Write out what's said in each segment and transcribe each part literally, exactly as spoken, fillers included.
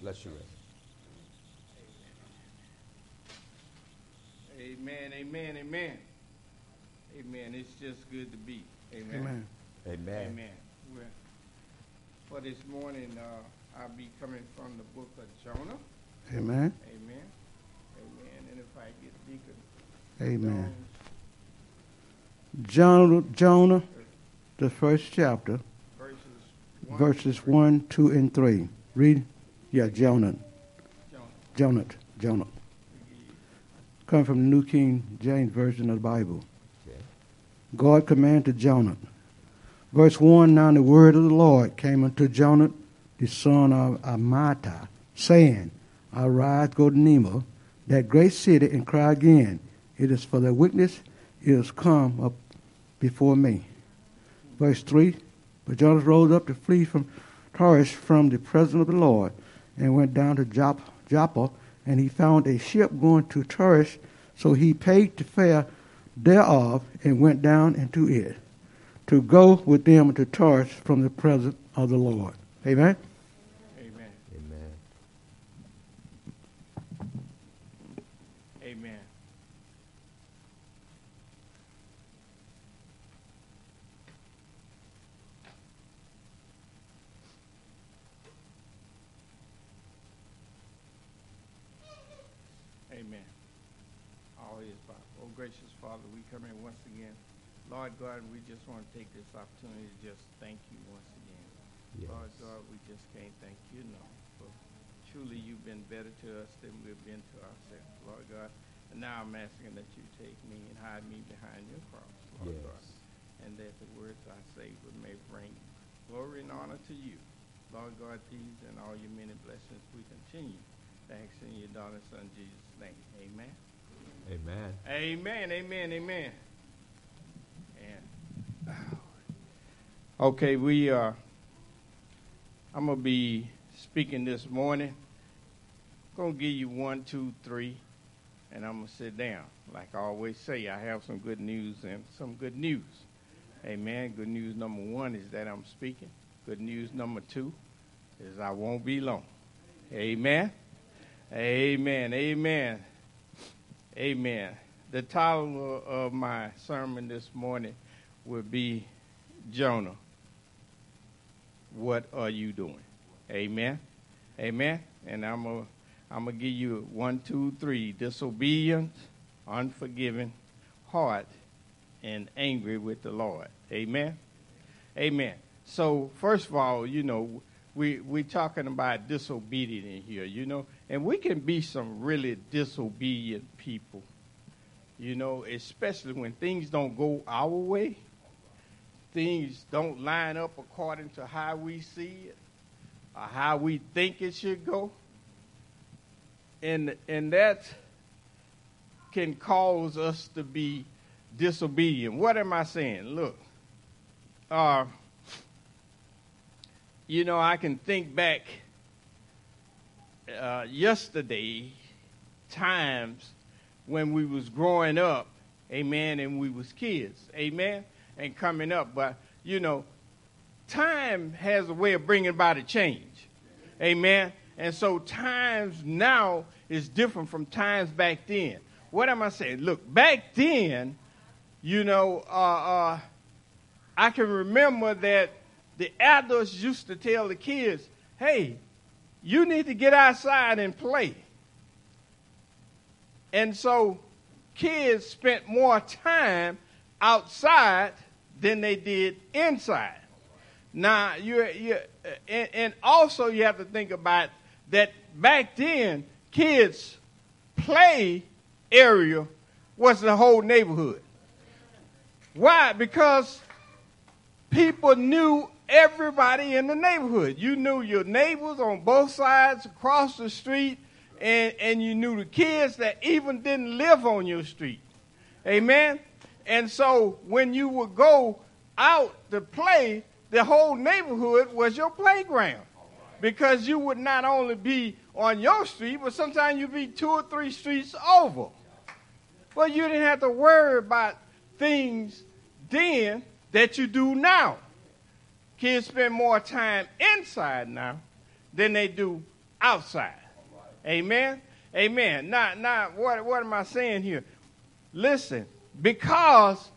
Bless you. Amen, amen, amen. Amen. It's just good to be. Amen. Amen. Amen. Amen. Well, for this morning, uh, I'll be coming from the book of Jonah. Amen. Amen. Amen. And if I get Deacon. Amen. Jones, Jonah, Jonah, the first chapter, verses one, verses three. one, two, and three. Read. Yeah, Jonah. Jonah. Jonah. Jonah. Coming from the New King James Version of the Bible. Okay. God commanded Jonah. Verse one, now the word of the Lord came unto Jonah, the son of Amittai, saying, arise, go to Nineveh, that great city, and cry again. It is for their wickedness is come up before me. Verse three, but Jonah rose up to flee from Tarshish from the presence of the Lord, and went down to Jop- Joppa, and he found a ship going to Tarshish, so he paid the fare thereof, and went down into it, to go with them to Tarshish from the presence of the Lord. Amen? Amen. Amen. Amen. Amen. All is Father. Oh, gracious Father, we come in once again. Lord God, we just want to take this opportunity to just thank you once again. Yes. Lord God, we just can't thank you enough. For truly, you've been better to us than we've been to ourselves, Lord God. And now I'm asking that you take me and hide me behind your cross, Lord Yes. God. And that the words I say would may bring glory and honor to you. Lord God, these and all your many blessings we continue. Thanks in your daughter's son Jesus' name. Amen. Amen. Amen, amen, amen. And okay, we are. I'm gonna be speaking this morning. Gonna give you one, two, three, and I'm gonna sit down. Like I always say, I have some good news and some good news. Amen. Good news number one is that I'm speaking. Good news number two is I won't be long. Amen. Amen. Amen. Amen. The title of my sermon this morning will be Jonah. What are you doing? Amen. Amen. And I'm going I'm to give you one, two, three. Disobedient, unforgiving, heart, and angry with the Lord. Amen. Amen. So first of all, you know, we we talking about disobedient in here, you know, and we can be some really disobedient people, you know, especially when things don't go our way, things don't line up according to how we see it or how we think it should go, and and that can cause us to be disobedient. What am I saying? Look, uh. You know, I can think back uh, yesterday times when we was growing up, amen, and we was kids, amen, and coming up. But, you know, time has a way of bringing about a change, amen. And so times now is different from times back then. What am I saying? Look, back then, you know, uh, uh, I can remember that the adults used to tell the kids, hey, you need to get outside and play. And so kids spent more time outside than they did inside. Now, you you and, and also you have to think about that back then, kids' play area was the whole neighborhood. Why? Because people knew everybody in the neighborhood. You knew your neighbors on both sides across the street, and, and you knew the kids that even didn't live on your street. Amen? And so when you would go out to play, the whole neighborhood was your playground, because you would not only be on your street, but sometimes you'd be two or three streets over. Well, you didn't have to worry about things then that you do now. Kids spend more time inside now than they do outside. Amen? Amen. Now, now what, what am I saying here? Listen, because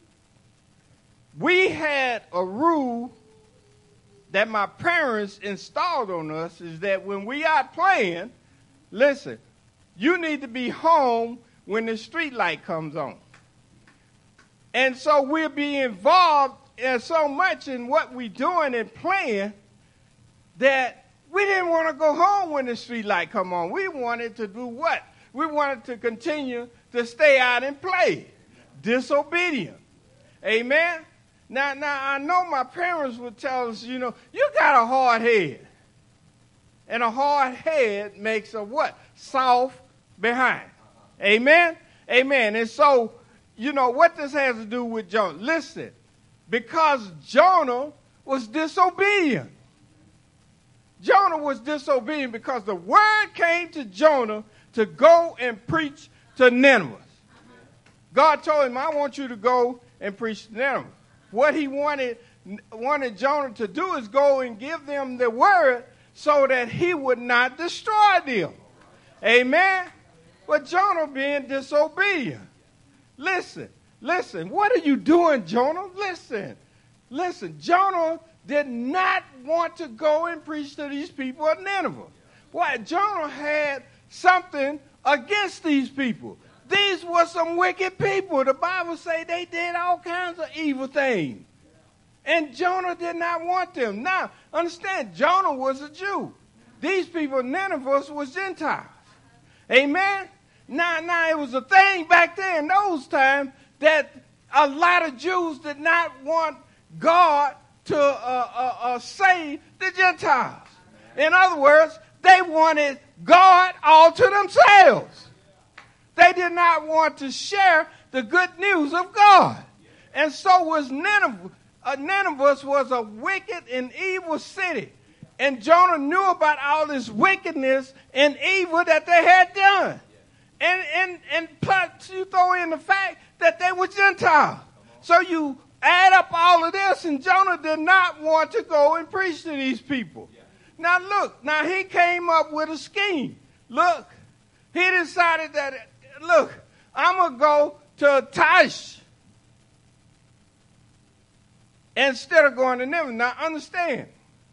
we had a rule that my parents installed on us is that when we out playing, listen, you need to be home when the street light comes on. And so we'll be involved in so much in what we're doing and playing that we didn't want to go home when the street light come on. We wanted to do what? We wanted to continue to stay out and play. Disobedient. Amen? Now, now I know my parents would tell us, you know, you got a hard head. And a hard head makes a what? Soft behind. Amen? Amen. And so, you know, what this has to do with Jonah. Listen, because Jonah was disobedient. Jonah was disobedient because the word came to Jonah to go and preach to Nineveh. God told him, I want you to go and preach to Nineveh. What he wanted, wanted Jonah to do is go and give them the word so that he would not destroy them. Amen? But Jonah being disobedient. Listen, listen, what are you doing, Jonah? Listen, listen, Jonah did not want to go and preach to these people of Nineveh. Why? Jonah had something against these people. These were some wicked people. The Bible say they did all kinds of evil things. And Jonah did not want them. Now, understand, Jonah was a Jew. These people, Nineveh, was Gentiles. Amen? Now, now, it was a thing back there in those times that a lot of Jews did not want God to uh, uh, uh, save the Gentiles. In other words, they wanted God all to themselves. They did not want to share the good news of God. And so was Nineveh. Uh, Nineveh was a wicked and evil city. And Jonah knew about all this wickedness and evil that they had done. And, and, and plus you throw in the fact that they were Gentiles. So you add up all of this, and Jonah did not want to go and preach to these people. Now look, now he came up with a scheme. Look, he decided that, look, I'm going to go to Tarshish instead of going to Nineveh. Now understand.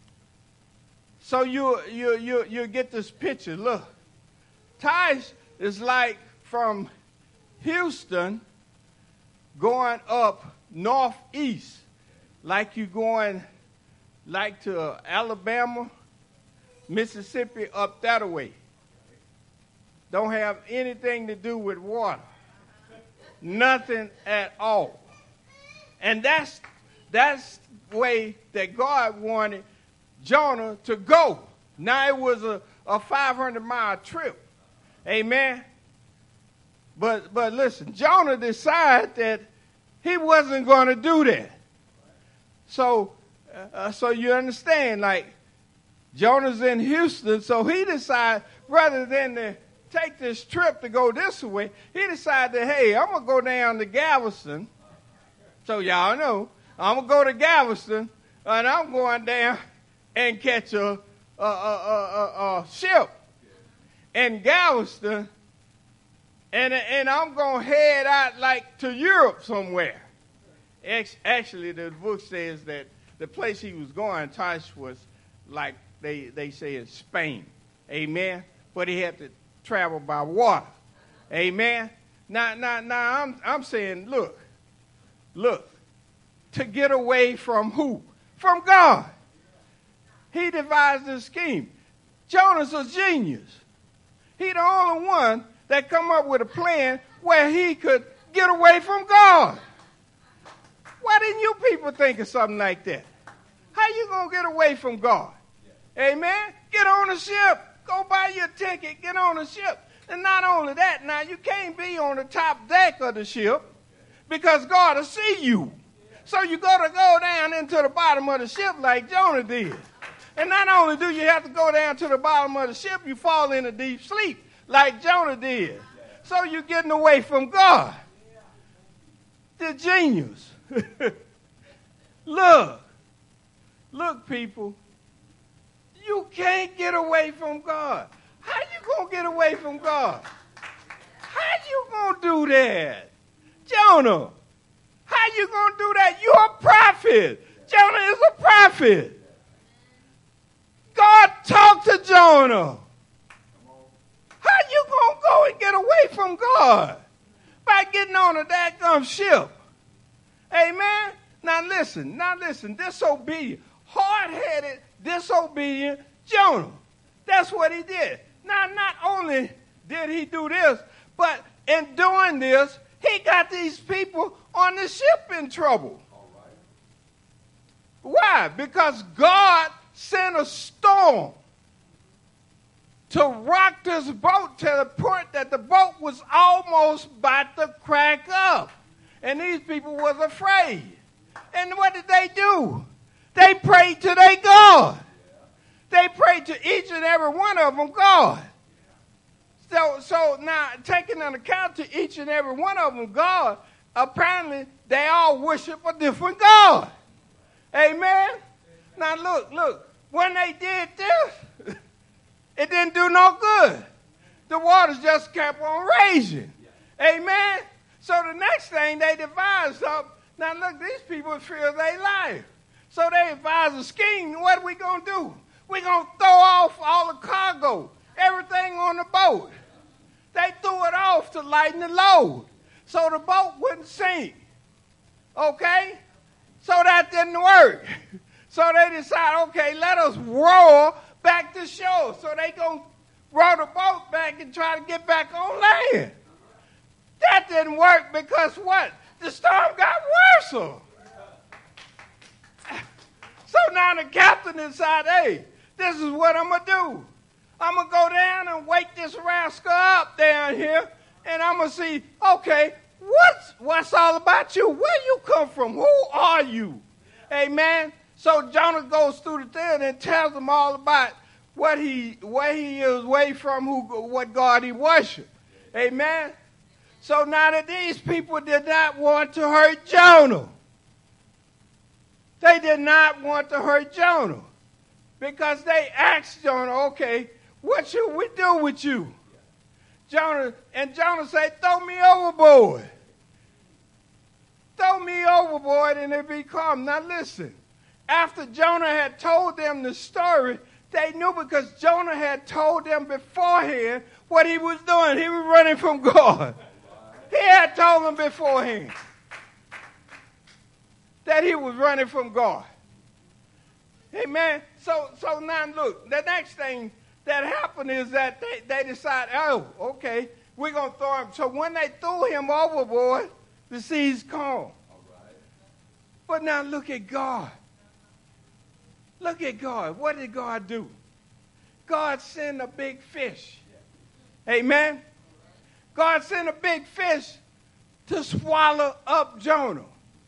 So you you you you get this picture. Look, Tarshish is like from Houston going up northeast, like you going like to Alabama, Mississippi, up that way. Don't have anything to do with water. Nothing at all. And that's that's the way that God wanted Jonah to go. Now it was a, a five hundred mile trip. Amen. But but listen, Jonah decided that he wasn't going to do that. So uh, so you understand, like Jonah's in Houston, so he decided rather than to take this trip to go this way, he decided that, hey, I'm going to go down to Galveston. So y'all know, I'm going to go to Galveston, and I'm going down and catch a, a, a, a, a ship in Galveston, and, and I'm going to head out like to Europe somewhere. Actually, the book says that the place he was going, Tarshish, was like they, they say in Spain. Amen? But he had to travel by water. Amen? Now, now, now I'm, I'm saying, look, look, to get away from who? From God. He devised this scheme. Jonah's a genius. He the only one that come up with a plan where he could get away from God. Why didn't you people think of something like that? How you going to get away from God? Amen? Get on a ship. Go buy your ticket. Get on a ship. And not only that, now you can't be on the top deck of the ship because God will see you. So you got to go down into the bottom of the ship like Jonah did. And not only do you have to go down to the bottom of the ship, you fall into deep sleep like Jonah did. So you're getting away from God. The genius. Look. Look, people. You can't get away from God. How you going to get away from God? How you going to do that? Jonah, how you going to do that? You're a prophet. Jonah is a prophet. God talked to Jonah. How you going to go and get away from God? By getting on a daggum ship. Amen? Now listen, now listen, disobedient, hard-headed, disobedient Jonah. That's what he did. Now, not only did he do this, but in doing this, he got these people on the ship in trouble. Why? Because God sent a storm to rock this boat to the point that the boat was almost about to crack up. And these people was afraid. And what did they do? They prayed to their God. They prayed to each and every one of them God. So, so now, taking an account to each and every one of them God, apparently they all worship a different God. Amen? Now look, look, when they did this, it didn't do no good. The waters just kept on raging. Amen? So the next thing they devised up, now look, these people fear their life. So they devised a scheme. What are we going to do? We're going to throw off all the cargo, everything on the boat. They threw it off to lighten the load so the boat wouldn't sink. Okay? So that didn't work. So they decided, okay, let us row back to shore. So they going to row the boat back and try to get back on land. That didn't work because what? The storm got worse. So now the captain decided, hey, this is what I'm going to do. I'm going to go down and wake this rascal up down here, and I'm going to see, okay, what's, what's all about you? Where you come from? Who are you? Amen. So Jonah goes through the thing and tells them all about what he, where he is, away from who, what God he worshiped. Amen. So now that these people did not want to hurt Jonah. They did not want to hurt Jonah because they asked Jonah, okay, what should we do with you? Jonah, and Jonah said, throw me overboard. Throw me overboard and it'll be calm. Now listen, after Jonah had told them the story, they knew because Jonah had told them beforehand what he was doing. He was running from God. He had told them beforehand that he was running from God. Amen. So, so now look, the next thing that happened is that they, they decided, oh, okay, we're going to throw him. So when they threw him overboard, the seas calmed. But now look at God. Look at God. What did God do? God sent a big fish. Amen. God sent a big fish to swallow up Jonah.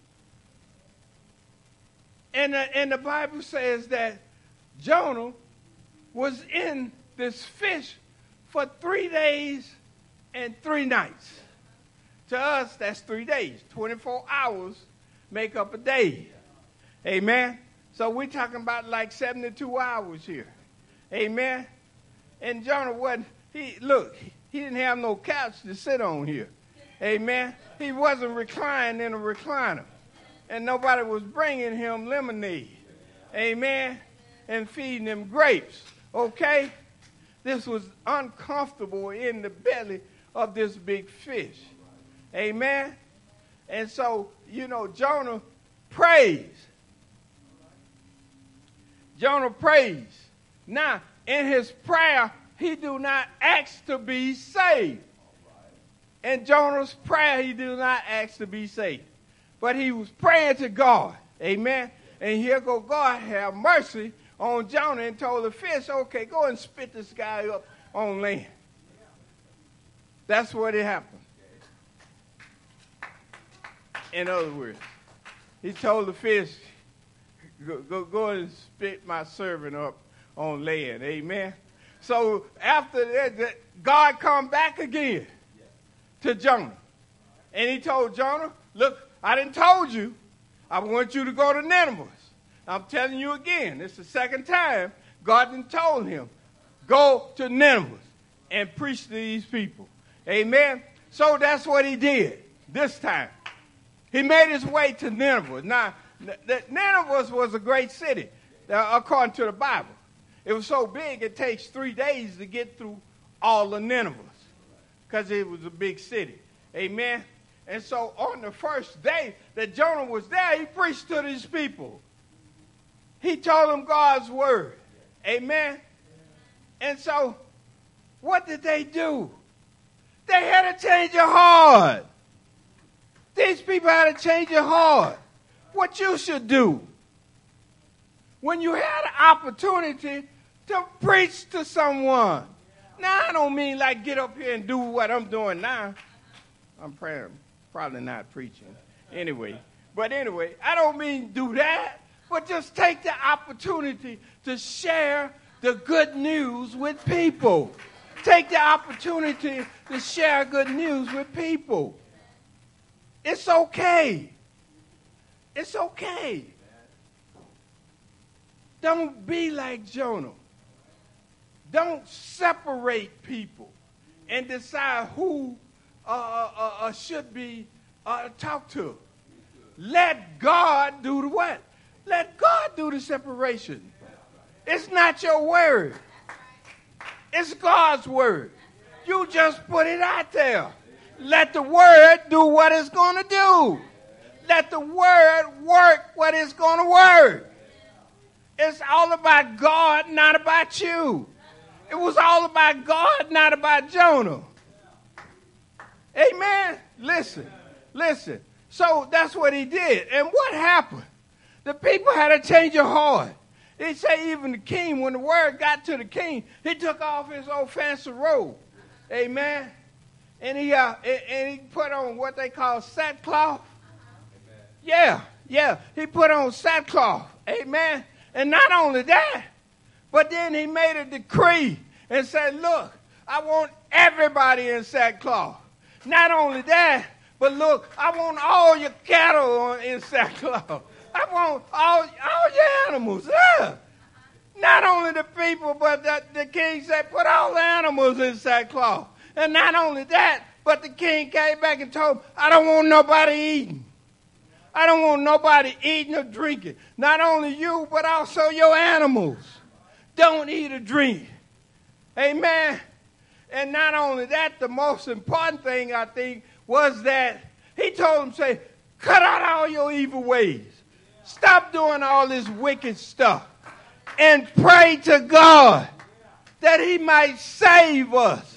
And the, and the Bible says that Jonah was in this fish for three days and three nights. To us, that's three days. twenty-four hours make up a day. Amen. So we're talking about like seventy-two hours here. Amen. And Jonah wasn't, he, look, he didn't have no couch to sit on here. Amen. He wasn't reclining in a recliner. And nobody was bringing him lemonade. Amen. And feeding him grapes. Okay? This was uncomfortable in the belly of this big fish. Amen. And so, you know, Jonah prays. Jonah prays. Now, in his prayer, he do not ask to be saved. In Jonah's prayer, he do not ask to be saved. But he was praying to God. Amen. And here go God have mercy on Jonah and told the fish, okay, go and spit this guy up on land. That's what it happened. In other words, he told the fish, go, go, go and spit my servant up on land. Amen. So after that, God come back again to Jonah. And he told Jonah, look, I done told you, I want you to go to Nineveh. I'm telling you again, it's the second time God then told him, go to Nineveh and preach to these people. Amen. So that's what he did this time. He made his way to Nineveh. Now, Nineveh was a great city, according to the Bible. It was so big, it takes three days to get through all the Nineveh because it was a big city. Amen. And so on the first day that Jonah was there, he preached to these people. He told them God's word. Amen. And so what did they do? They had to change their heart. These people had to change their heart. What you should do when you had an opportunity to preach to someone. Now, I don't mean like get up here and do what I'm doing now. I'm praying, probably not preaching anyway. But anyway, I don't mean do that, but just take the opportunity to share the good news with people. Take the opportunity to share good news with people. It's okay. It's okay. Don't be like Jonah. Don't separate people and decide who uh, uh, uh, should be uh, talked to. Let God do the what? Let God do the separation. It's not your word. It's God's word. You just put it out there. Let the word do what it's going to do. Let the word work what it's going to work. It's all about God, not about you. It was all about God, not about Jonah. Amen? Listen, listen. So that's what he did. And what happened? The people had to change their heart. They say even the king, when the word got to the king, he took off his old fancy robe. Amen? And he, uh, and he put on what they call sackcloth. Yeah, yeah. He put on sackcloth. Amen? And not only that, but then he made a decree and said, look, I want everybody in sackcloth. Not only that, but look, I want all your cattle in sackcloth. I want all, all your animals. Yeah. Not only the people, but the, the king said, put all the animals in sackcloth. And not only that, but the king came back and told him, I don't want nobody eating. I don't want nobody eating or drinking. Not only you, but also your animals. Don't eat or drink. Amen. And not only that, the most important thing, I think, was that he told them, say, cut out all your evil ways. Stop doing all this wicked stuff. And pray to God that he might save us.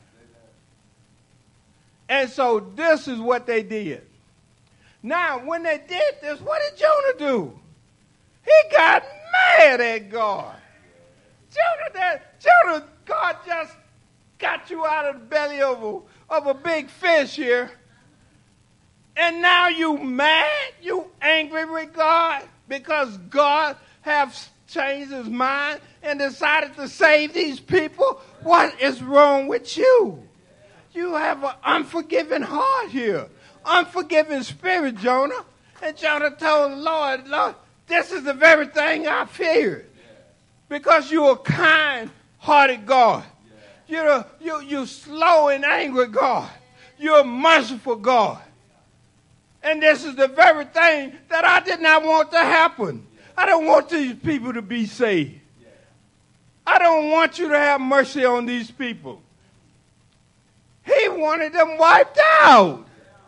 And so this is what they did. Now, when they did this, what did Jonah do? He got mad at God. Jonah, that, Jonah, God just got you out of the belly of a, of a big fish here. And now you mad? You angry with God? Because God has changed his mind and decided to save these people? What is wrong with you? You have an unforgiving heart here. Unforgiving spirit, Jonah. And Jonah told the Lord, Lord, this is the very thing I feared. Because you're a kind-hearted God. You're, a, you, you're slow and angry God. You're a merciful God. And this is the very thing that I did not want to happen. I don't want these people to be saved. I don't want you to have mercy on these people. He wanted them wiped out.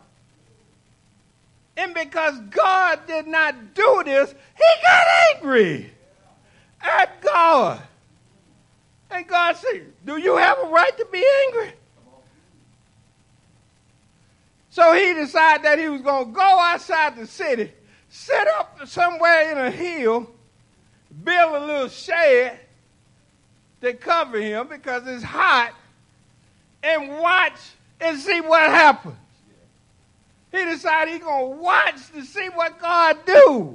And because God did not do this, he got angry at God. And God said, do you have a right to be angry? So he decided that he was going to go outside the city, set up somewhere in a hill, build a little shed to cover him because it's hot, and watch and see what happens. He decided he's going to watch to see what God do.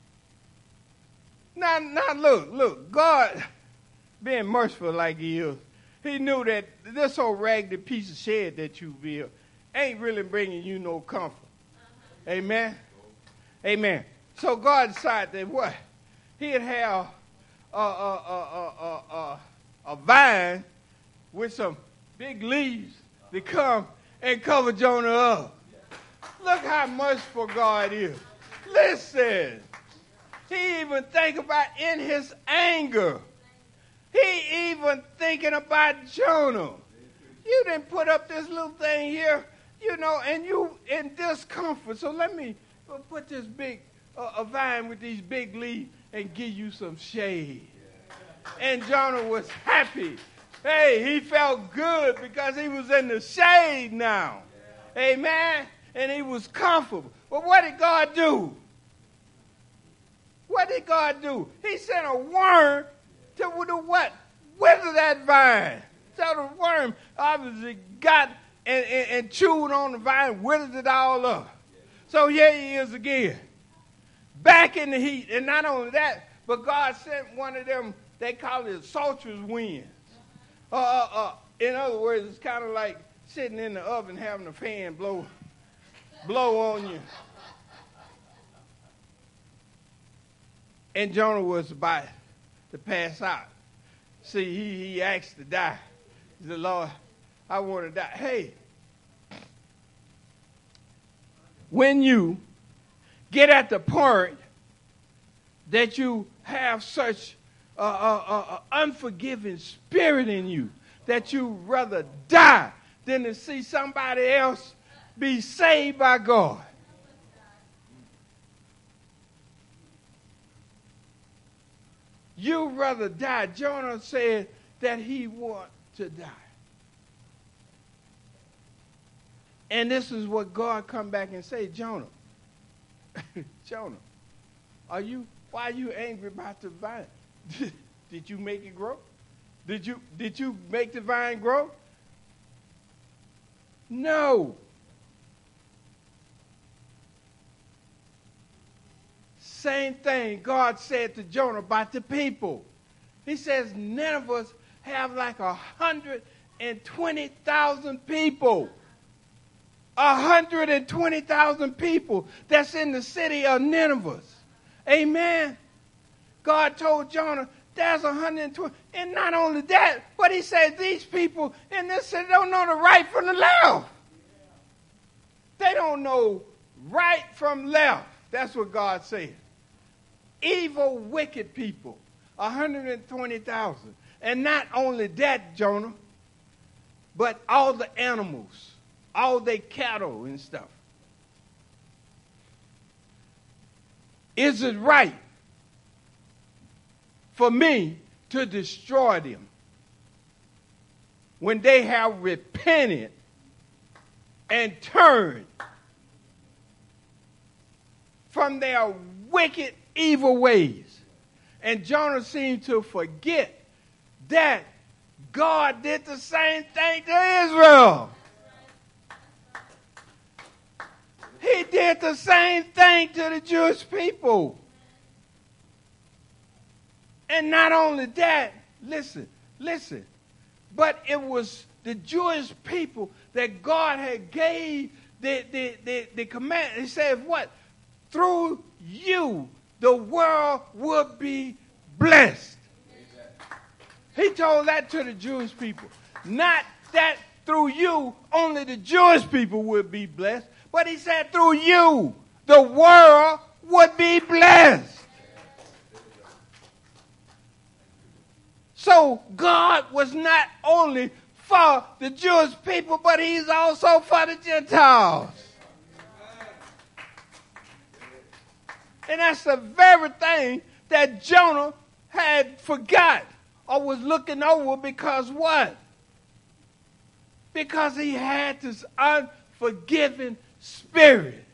Now, now look, look, God, being merciful like he is, he knew that this old raggedy piece of shed that you built ain't really bringing you no comfort. Amen? Amen. So God decided that what? He'd have a, a, a, a, a, a vine with some big leaves to come and cover Jonah up. Look how merciful God is. Listen, he even think about in his anger. He even thinking about Jonah. You didn't put up this little thing here, you know, and you in discomfort. So let me put this big uh, a vine with these big leaves and give you some shade. And Jonah was happy. Hey, he felt good because he was in the shade now. Amen. And he was comfortable. But what did God do? What did God do? He sent a worm to do what? Wither that vine. So the worm obviously got and, and, and chewed on the vine, withered it all up. So here he is again, back in the heat. And not only that, but God sent one of them, they call it sultrous winds. Uh, uh, uh, in other words, it's kind of like sitting in the oven having a fan blow, blow on you. And Jonah was about to pass out. See, he, he asked to die. He said, Lord, I want to die. Hey, when you get at the point that you have such an uh, uh, uh, unforgiving spirit in you that you rather die than to see somebody else be saved by God. You rather die. Jonah said that he want to die. And this is what God come back and say, Jonah, Jonah, are you, why are you angry about the vine? Did you make it grow? Did you, did you make the vine grow? No. Same thing God said to Jonah about the people. He says Nineveh have like a hundred and twenty thousand people. A hundred and twenty thousand people that's in the city of Nineveh. Amen. God told Jonah there's a hundred and twenty. And not only that, but he said these people in this city don't know the right from the left. They don't know right from left. That's what God said. Evil, wicked people, one hundred twenty thousand. And not only that, Jonah, but all the animals, all their cattle and stuff. Is it right for me to destroy them when they have repented and turned from their wicked, evil ways? And Jonah seemed to forget that God did the same thing to Israel. He did the same thing to the Jewish people. And not only that, listen, listen, but it was the Jewish people that God had gave the, the, the, the command. He said what? Through you, the world would be blessed. He told that to the Jewish people. Not that through you, only the Jewish people would be blessed, but he said through you, the world would be blessed. So God was not only for the Jewish people, but he's also for the Gentiles. And that's the very thing that Jonah had forgot or was looking over because what? Because he had this unforgiving spirit.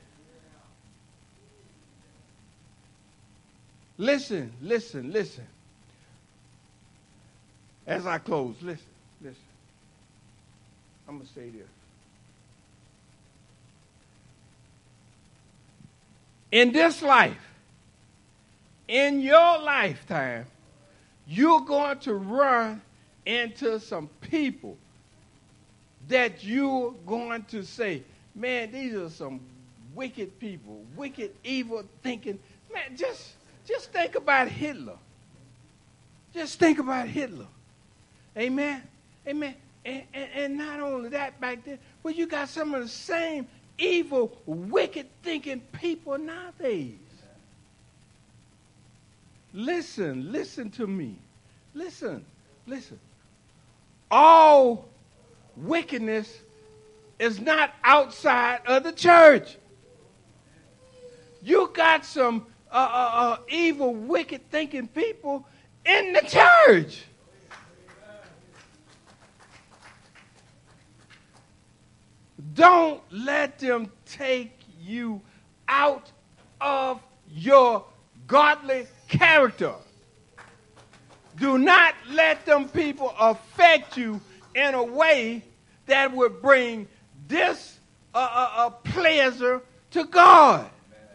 Listen, listen, listen. As I close, listen, listen. I'm going to say this. In this life, in your lifetime, you're going to run into some people that you're going to say, man, these are some wicked people, wicked, evil thinking. Man, just, just think about Hitler. Just think about Hitler. Amen. Amen. And, and, and not only that back then, but you got some of the same evil, wicked thinking people nowadays. Listen, listen to me. Listen, listen. All wickedness is not outside of the church. You got some uh, uh, uh, evil, wicked thinking people in the church. Don't let them take you out of your godly character. Do not let them people affect you in a way that would bring this uh, uh, uh, pleasure to God.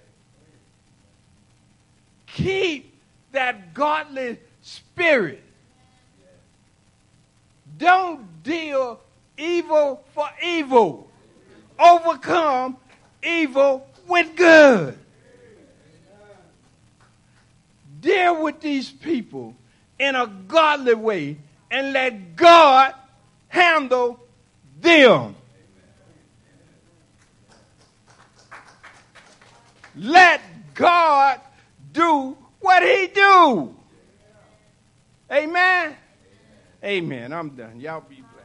Keep that godly spirit. Don't deal evil for evil. Overcome evil with good. Deal with these people in a godly way and let God handle them. Let God do what he do. Amen. Amen. I'm done. Y'all be blessed.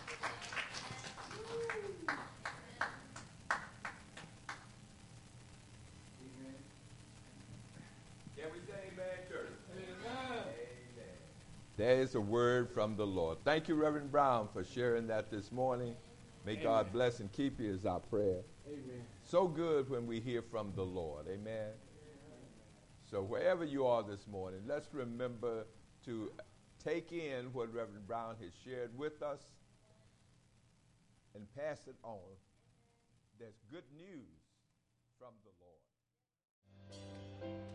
There is a word from the Lord. Thank you, Reverend Brown, for sharing that this morning. May Amen. God bless and keep you is our prayer. Amen. So good when we hear from the Lord. Amen. Amen. So wherever you are this morning, let's remember to take in what Reverend Brown has shared with us and pass it on. There's good news from the Lord.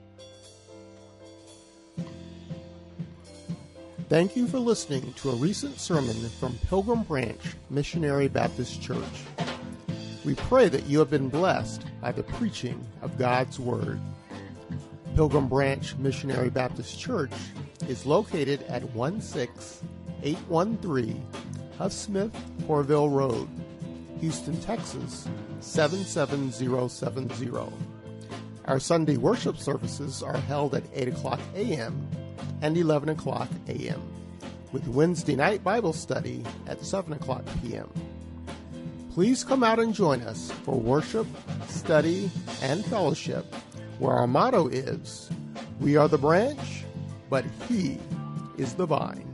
Thank you for listening to a recent sermon from Pilgrim Branch Missionary Baptist Church. We pray that you have been blessed by the preaching of God's Word. Pilgrim Branch Missionary Baptist Church is located at one six eight one three Huff Smith Orville Road, Houston, Texas seven seven zero seven zero. Our Sunday worship services are held at eight o'clock a.m. and eleven o'clock a.m., with Wednesday night Bible study at seven o'clock p.m. Please come out and join us for worship, study, and fellowship, where our motto is, we are the branch, but he is the vine.